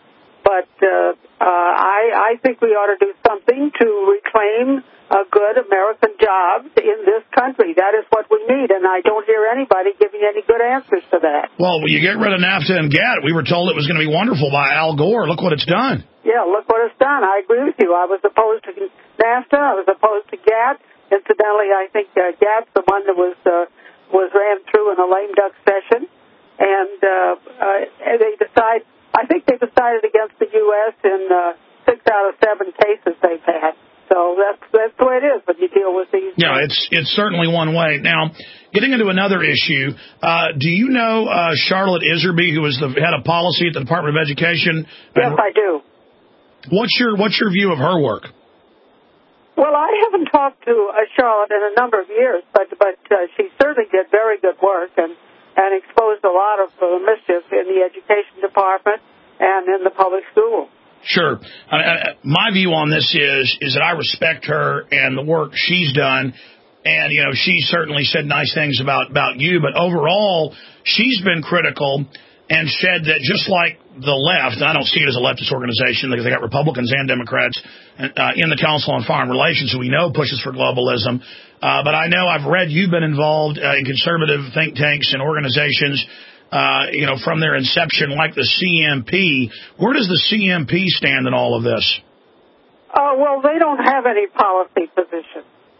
I think we ought to do something to reclaim good American jobs in this country. That is what we need, and I don't hear anybody giving any good answers to that. Well, you get rid of NAFTA and GATT. We were told it was going to be wonderful by Al Gore. Look what it's done. Yeah, look what it's done. I agree with you. I was opposed to NAFTA. I was opposed to GATT. Incidentally, I think GATT's the one that was was ran through in a lame duck session, and I think they decided against the U.S. in 6 out of 7 cases they've had. So that's the way it is when you deal with these. Yeah, it's certainly one way. Now, getting into another issue, do you know Charlotte Iserby, who is the head of policy at the Department of Education? Yes, I do. What's your view of her work? Well, I haven't talked to Charlotte in a number of years, but she certainly did very good work and exposed a lot of mischief in the education department and in the public schools. Sure. My view on this is that I respect her and the work she's done. And, you know, she certainly said nice things about you. But overall, she's been critical and said that just like the left, I don't see it as a leftist organization because they got Republicans and Democrats in the Council on Foreign Relations, who we know pushes for globalism. But I know I've read you've been involved in conservative think tanks and organizations from their inception, like the CMP. Where does the CMP stand in all of this? Well, they don't have any policy position.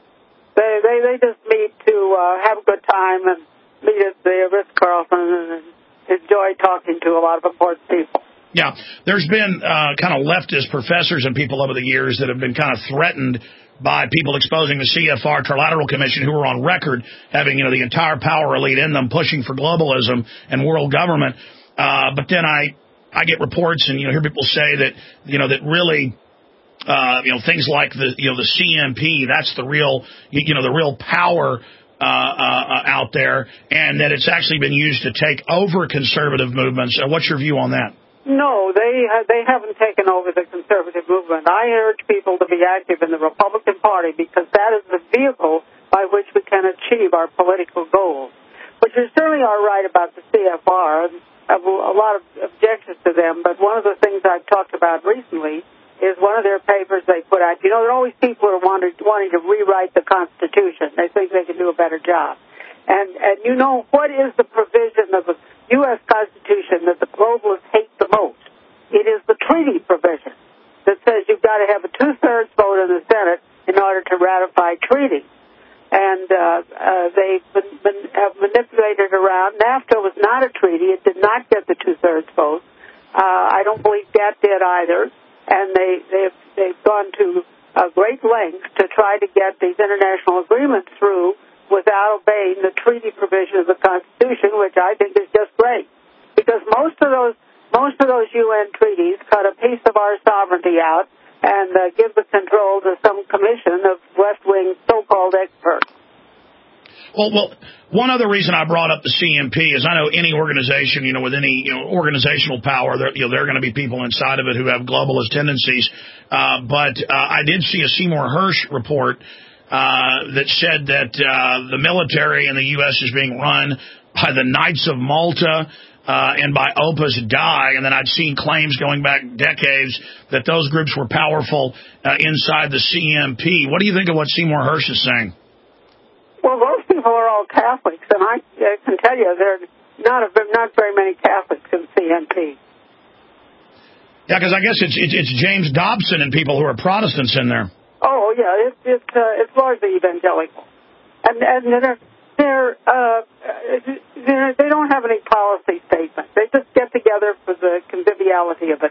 They just meet to have a good time and meet at the Ritz-Carlton and enjoy talking to a lot of important people. Yeah, there's been kind of leftist professors and people over the years that have been kind of threatened by people exposing the CFR Trilateral Commission, who are on record having, the entire power elite in them pushing for globalism and world government. But then I get reports and, hear people say that, that really, things like the CMP, that's the real, the real power out there, and that it's actually been used to take over conservative movements. What's your view on that? No, they haven't taken over the conservative movement. I urge people to be active in the Republican Party because that is the vehicle by which we can achieve our political goals. But you certainly are right about the CFR. I have a lot of objections to them, but one of the things I've talked about recently is one of their papers they put out. There are always people who are wanting to rewrite the Constitution. They think they can do a better job. And what is the provision of the U.S. Constitution that the globalists hate the most? It is the treaty provision that says you've got to have a 2/3 vote in the Senate in order to ratify treaties. And they've have manipulated around. NAFTA was not a treaty. It did not get the 2/3 vote. I don't believe that did either. And they've gone to great lengths to try to get these international agreements through without obeying the treaty provision of the Constitution, which I think is just great, because most of those UN treaties cut a piece of our sovereignty out and give the control to some commission of left-wing so-called experts. Well, one other reason I brought up the CMP is I know any organization, with any organizational power, there are going to be people inside of it who have globalist tendencies. But I did see a Seymour Hersh report that said that the military in the U.S. is being run by the Knights of Malta and by Opus Dei, and then I'd seen claims going back decades that those groups were powerful inside the CMP. What do you think of what Seymour Hersh is saying? Well, those people are all Catholics, and I can tell you there are not very many Catholics in CMP. Yeah, because I guess it's James Dobson and people who are Protestants in there. Oh yeah, it's largely evangelical, and they don't have any policy statement. They just get together for the conviviality of it.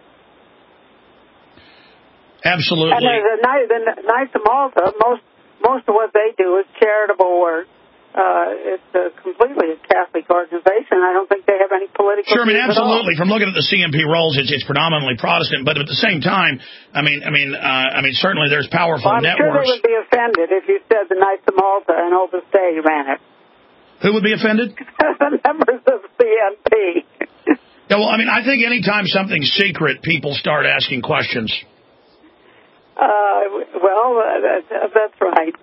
Absolutely. And the Knights of Malta, most of what they do is charitable work. It's completely a Catholic organization. I don't think they have any political. Sure, absolutely. From looking at the CMP rolls, it's predominantly Protestant, but at the same time, I mean, certainly there's powerful networks. I'm sure they would be offended if you said the Knights of Malta and Opus Dei ran it. Who would be offended? The members of CMP. Yeah, well, I think anytime something's secret, people start asking questions. That's right.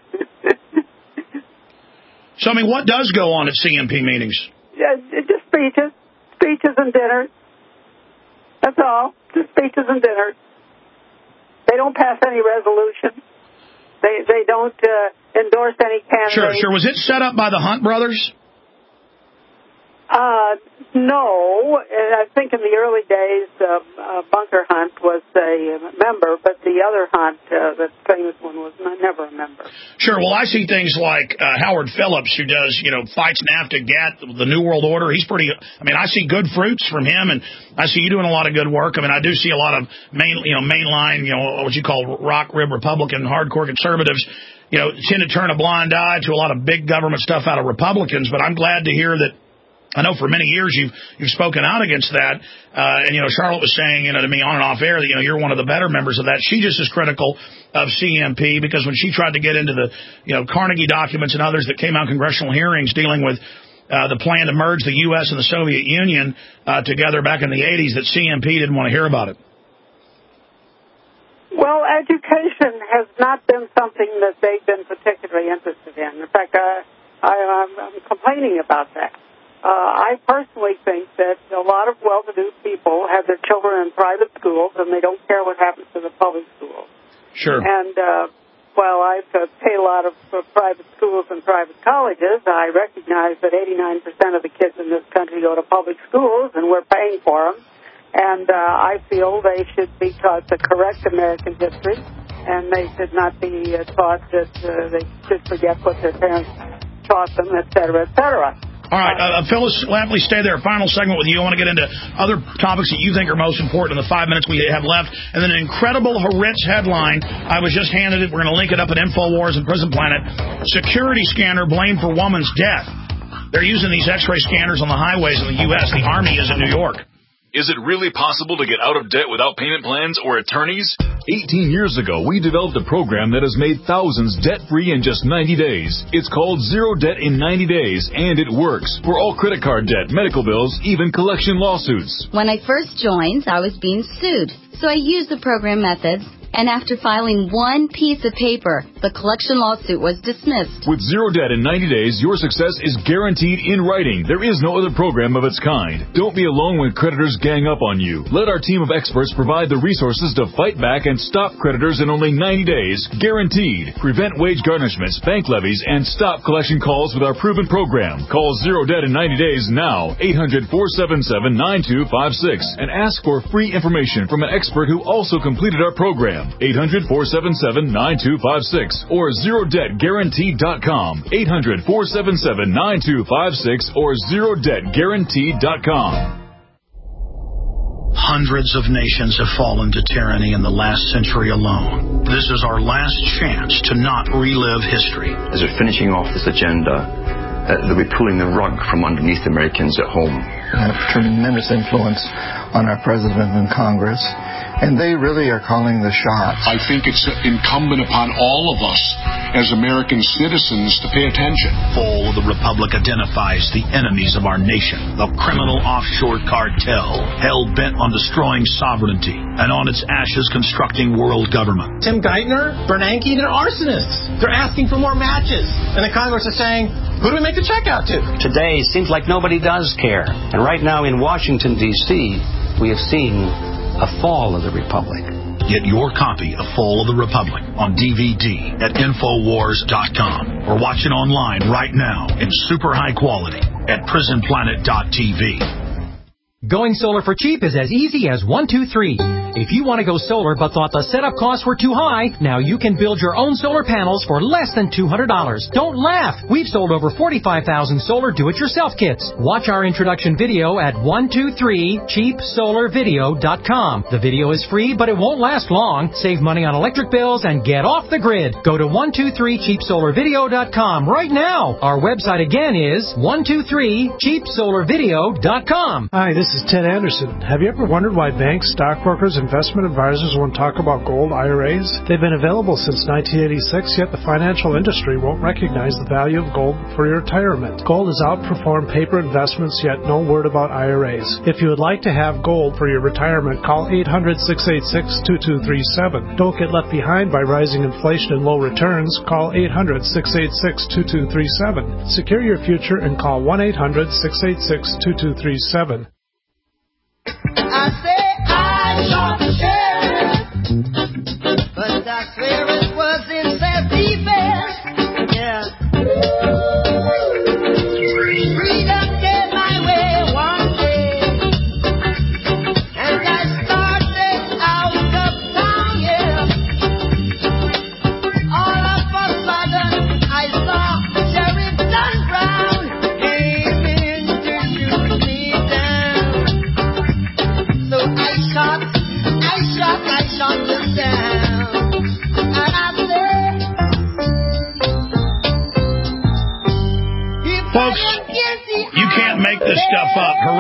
So, what does go on at CMP meetings? Just speeches and dinners. That's all. Just speeches and dinners. They don't pass any resolutions. They don't endorse any candidates. Sure. Was it set up by the Hunt brothers? No, I think in the early days, Bunker Hunt was a member, but the other Hunt, the famous one, was never a member. Sure. Well, I see things like Howard Phillips, who does, fights NAFTA, GATT, the New World Order. He's pretty. I mean, I see good fruits from him, and I see you doing a lot of good work. I mean, I do see a lot of mainline, what you call rock rib Republican hardcore conservatives, tend to turn a blind eye to a lot of big government stuff out of Republicans. But I'm glad to hear that. I know for many years you've spoken out against that, and Charlotte was saying to me on and off air that you're one of the better members of that. She just is critical of CMP because when she tried to get into the Carnegie documents and others that came out in congressional hearings dealing with the plan to merge the U.S. and the Soviet Union together back in the 80s, that CMP didn't want to hear about it. Well, education has not been something that they've been particularly interested in. In fact, I'm complaining about that. I personally think that a lot of well-to-do people have their children in private schools, and they don't care what happens to the public schools. Sure. And while I've paid a lot of private schools and private colleges, I recognize that 89% of the kids in this country go to public schools, and we're paying for them. And I feel they should be taught the correct American history, and they should not be taught that they should forget what their parents taught them, et cetera, et cetera. All right, Phyllis Lampley, stay there. Final segment with you. I want to get into other topics that you think are most important in the 5 minutes we have left. And then an incredible Haaretz headline. I was just handed it. We're going to link it up at InfoWars and Prison Planet. Security scanner blamed for woman's death. They're using these X-ray scanners on the highways in the U.S. The Army is in New York. Is it really possible to get out of debt without payment plans or attorneys? 18 years ago, we developed a program that has made thousands debt-free in just 90 days. It's called Zero Debt in 90 Days, and it works for all credit card debt, medical bills, even collection lawsuits. When I first joined, I was being sued, so I used the program methods. And after filing one piece of paper, the collection lawsuit was dismissed. With Zero Debt in 90 days, your success is guaranteed in writing. There is no other program of its kind. Don't be alone when creditors gang up on you. Let our team of experts provide the resources to fight back and stop creditors in only 90 days, guaranteed. Prevent wage garnishments, bank levies, and stop collection calls with our proven program. Call Zero Debt in 90 days now, 800-477-9256, and ask for free information from an expert who also completed our program. 800-477-9256 or ZeroDebtGuaranteed.com. 800-477-9256 or ZeroDebtGuaranteed.com. Hundreds of nations have fallen to tyranny in the last century alone. This is our last chance to not relive history. As we're finishing off this agenda, they'll be pulling the rug from underneath Americans at home. They have tremendous influence on our president and Congress, and they really are calling the shots. I think it's incumbent upon all of us as American citizens to pay attention. Fall of the Republic identifies the enemies of our nation, the criminal offshore cartel, hell-bent on destroying sovereignty, and on its ashes constructing world government. Tim Geithner, Bernanke, they're arsonists. They're asking for more matches. And the Congress is saying, who do we make the check out to? Today, it seems like nobody does care. And right now in Washington, D.C., we have seen a fall of the Republic. Get your copy of Fall of the Republic on DVD at Infowars.com or watch it online right now in super high quality at PrisonPlanet.tv. Going solar for cheap is as easy as 1, 2, 3. If you want to go solar but thought the setup costs were too high, now you can build your own solar panels for less than $200. Don't laugh! We've sold over 45,000 solar do-it-yourself kits. Watch our introduction video at 123cheapsolarvideo.com. The video is free, but it won't last long. Save money on electric bills and get off the grid. Go to 123cheapsolarvideo.com right now. Our website again is 123cheapsolarvideo.com. Hi, this is Ted Anderson. Have you ever wondered why banks, stockbrokers, investment advisors won't talk about gold IRAs? They've been available since 1986, yet the financial industry won't recognize the value of gold for your retirement. Gold has outperformed paper investments, yet no word about IRAs. If you would like to have gold for your retirement, call 800-686-2237. Don't get left behind by rising inflation and low returns. Call 800-686-2237. Secure your future and call 1-800-686-2237. I say I shot the sheriff, but I swear it was in self-defense. Yeah. Freedom came my way one day.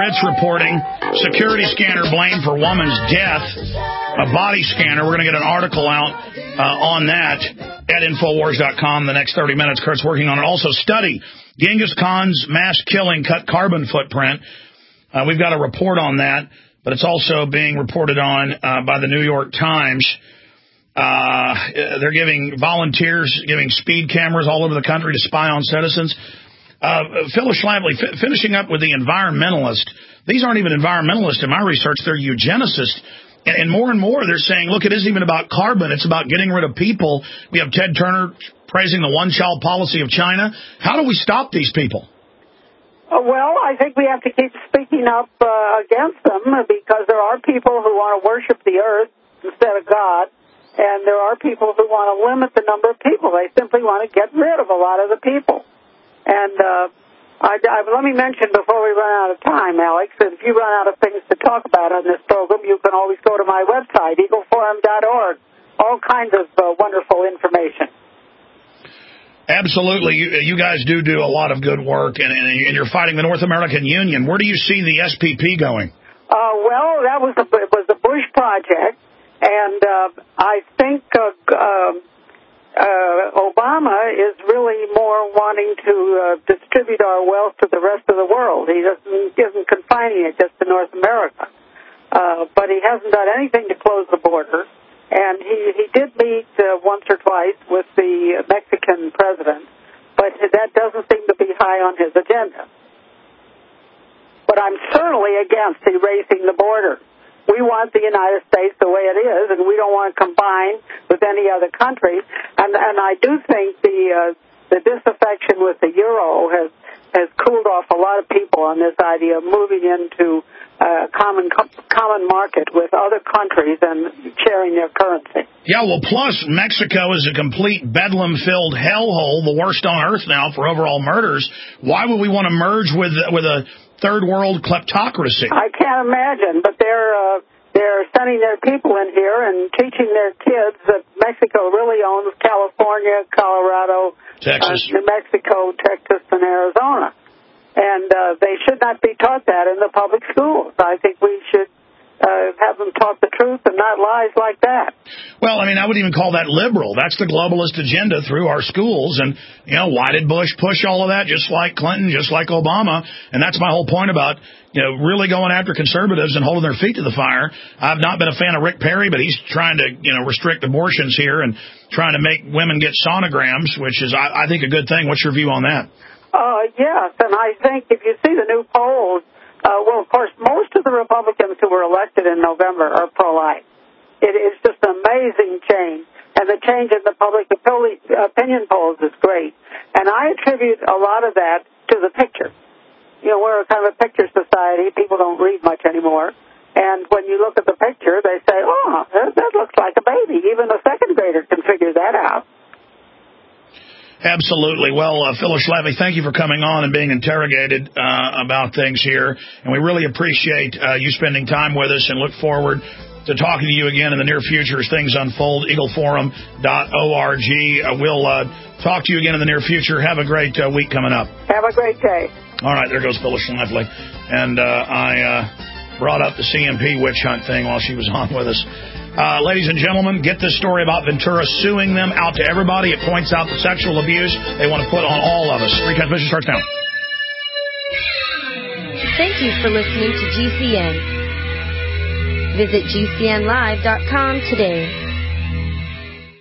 Blitz reporting, security scanner blamed for woman's death, a body scanner. We're going to get an article out on that at Infowars.com the next 30 minutes. Kurt's working on it. Also, study Genghis Khan's mass killing cut carbon footprint. We've got a report on that, but it's also being reported on by the New York Times. They're giving volunteers, giving speed cameras all over the country to spy on citizens. Phyllis Schlafly, finishing up with the environmentalist. These aren't even environmentalists in my research. They're eugenicists. And more they're saying, look, it isn't even about carbon. It's about getting rid of people. We have Ted Turner praising the one-child policy of China. How do we stop these people? Well, I think we have to keep speaking up against them because there are people who want to worship the earth instead of God, and there are people who want to limit the number of people. They simply want to get rid of a lot of the people. And let me mention before we run out of time, Alex, that if you run out of things to talk about on this program, you can always go to my website, eagleforum.org. All kinds of wonderful information. Absolutely. You guys do a lot of good work, and you're fighting the North American Union. Where do you see the SPP going? Well, it was the Bush project, and I think Obama is really more wanting to distribute our wealth to the rest of the world. He isn't confining it just to North America. But he hasn't done anything to close the border. And he did meet once or twice with the Mexican president, but that doesn't seem to be high on his agenda. But I'm certainly against erasing the border. We want the United States the way it is, and we don't want to combine with any other country. And I do think the disaffection with the euro has cooled off a lot of people on this idea of moving into common market with other countries and sharing their currency. Yeah, well, plus Mexico is a complete bedlam-filled hellhole, the worst on earth now for overall murders. Why would we want to merge with a third world kleptocracy? I can't imagine, but they're sending their people in here and teaching their kids that Mexico really owns California, Colorado, Texas, New Mexico, Texas, and Arizona. And they should not be taught that in the public schools. I think we should have them taught the truth and not lies like that. Well, I mean, I would even call that liberal. That's the globalist agenda through our schools. And, why did Bush push all of that, just like Clinton, just like Obama? And that's my whole point about, really going after conservatives and holding their feet to the fire. I've not been a fan of Rick Perry, but he's trying to, restrict abortions here and trying to make women get sonograms, which is, I think, a good thing. What's your view on that? Yes, and I think if you see the new polls, well, of course, most of the Republicans who were elected in November are pro-life. It is just an amazing change, and the change in the public opinion polls is great. And I attribute a lot of that to the picture. We're kind of a picture society. People don't read much anymore. And when you look at the picture, they say, oh, that looks like a baby. Even a second grader can figure that out. Absolutely. Well, Phyllis Schlafly, thank you for coming on and being interrogated about things here. And we really appreciate you spending time with us and look forward to talking to you again in the near future as things unfold. EagleForum.org. We'll talk to you again in the near future. Have a great week coming up. Have a great day. All right, there goes Phyllis Schlafly. And I brought up the CMP witch hunt thing while she was on with us. Ladies and gentlemen, get this story about Ventura suing them out to everybody. It points out the sexual abuse they want to put on all of us. Free Transmission starts now. Thank you for listening to GCN. Visit GCNlive.com today.